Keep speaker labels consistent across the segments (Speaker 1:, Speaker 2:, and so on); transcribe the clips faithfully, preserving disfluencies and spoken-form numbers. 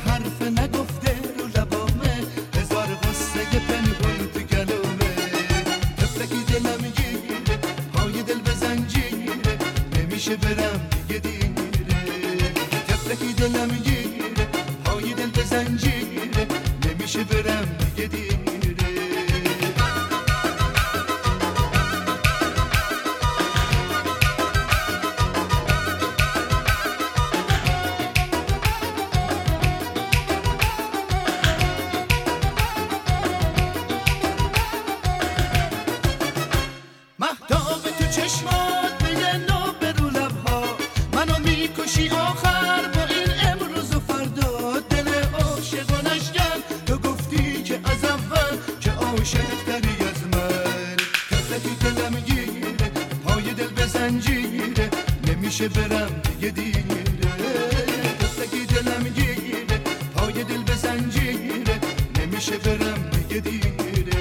Speaker 1: حرف نگفته رو لبامه، هزار غصه پنهون تو گلومه. تفلکی دلم گیره، پای دل به زنجیره، نمیشه برم دیگه دیره. تفلکی دلم گیره، پای دل به زنجیره، نمیشه برم دیگه دیره. مهتاب تو چشمات میگه نو برو لبها، منو میکشی آخر با این امروز و فردا. دل عاشق و نشکن تو گفتی که از اول که عاشق تری از من. تفلکی دلم گیره، پای دل به زنجیره، نمیشه برم دیگه دیره. تفلکی دلم گیره، پای دل به زنجیره، نمیشه برم دیگه دیره.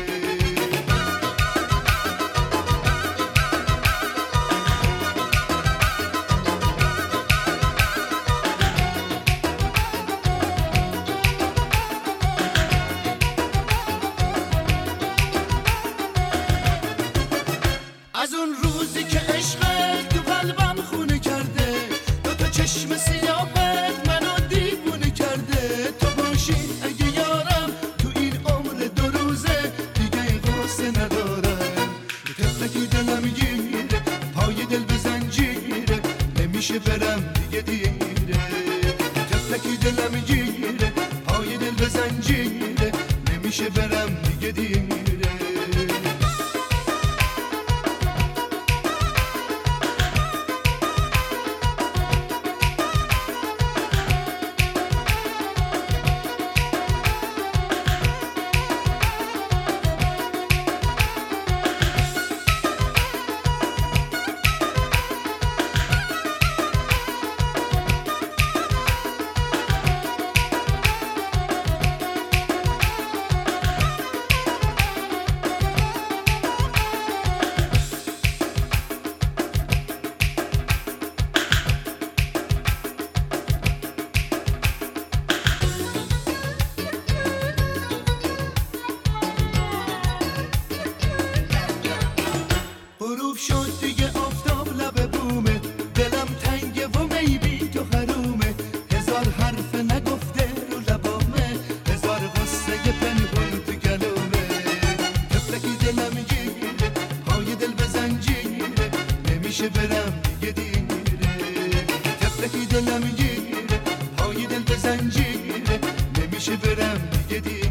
Speaker 1: از اون روزی که عشقت تو قلبم خونه کرده، دو تا چشم سیاهت منو دیوونه کرده. تو باشی اگه یارم تو این عمر دو روزه، دیگه غصه ندارم. تفلکی دلم گیره، پای دل به زنجیره، نمیشه برم دیگه دیره. تفلکی دلم گیره، پای دل به زنجیره، نمیشه برم دیگه دیره. غروب شد دیگه آفتاب لب بومه، دلم تنگه و می بی تو حرومه. هزار حرف نگفته رو لبامه، هزار غصه پنهون تو گلومه. تفلکی دلم گیره، پای دل به زنجیره، نمیشه برم دیگه دیره. تفلکی دلم گیره، پای دل به زنجیره، نمیشه برم دیگه دیره.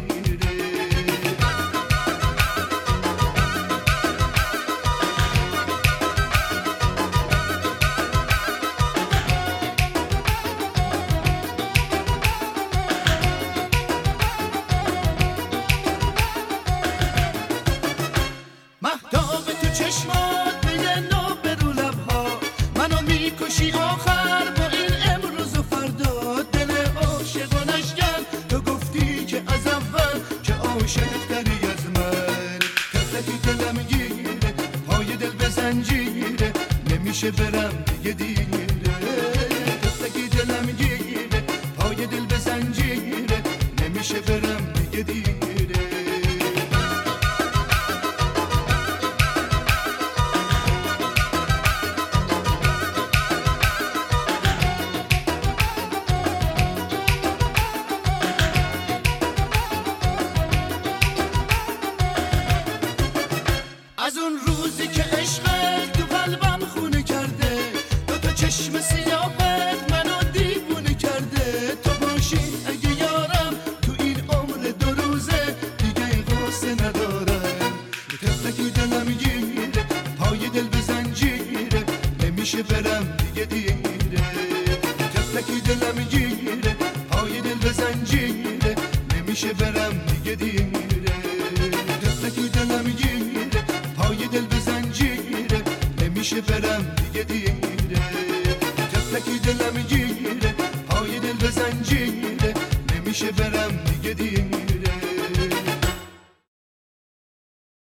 Speaker 1: مهتاب تو چشمات میگه نو برو لبها، منو میکشی آخر با این امروز و فردا. دل عاشق و نشکن تو گفتی که از اول که عاشق تری از من. تفلکی دلم گیره، پای دل به زنجیره، نمیشه برم دیگه دیره. تفلکی دلم گیره، پای دل به زنجیره، نمیشه برم دیگه دیره. از اون روزی که عشقت تو قلبم خونه کرده، دو تا چشم سیاهت منو دیوونه کرده. تو باشی اگه یارم تو این عمر دو روزه، دیگه غصه ندارم. تفلکی دلم گیره، پای دل به زنجیره، نمیشه برم دیگه دیره. تفلکی دلم گیره، پای دل به زنجیره، نمیشه برم دیگه دیره. تفلکی دلم گیره، پای دل به زنجیره، نمیشه برم دیگه دیره. تفلکی دلم گیره، پای دل به زنجیره، نمیشه برم دیگه دیره.